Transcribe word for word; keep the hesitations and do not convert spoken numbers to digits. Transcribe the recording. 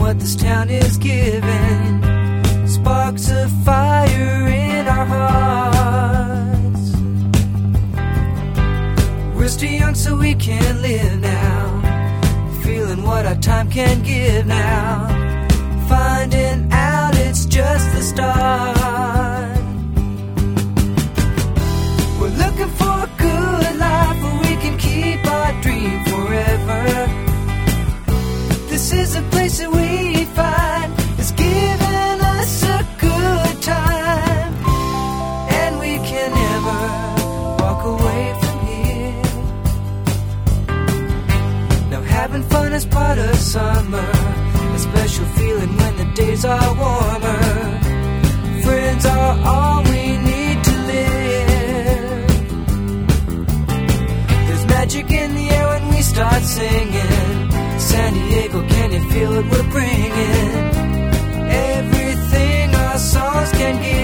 what this town is giving. Sparks of fire in our hearts. We're still young so we can live now, feeling what our time can give now, finding out it's just the start. We're looking for a good life where we can keep our dream forever. This is a place that we find is giving us a good time, and we can never walk away from here. Now having fun is part of summer, a special feeling when the days are warmer. Friends are all we need to live. There's magic in the air when we start singing. San Diego, can you feel what we're bringing? Everything our songs can give.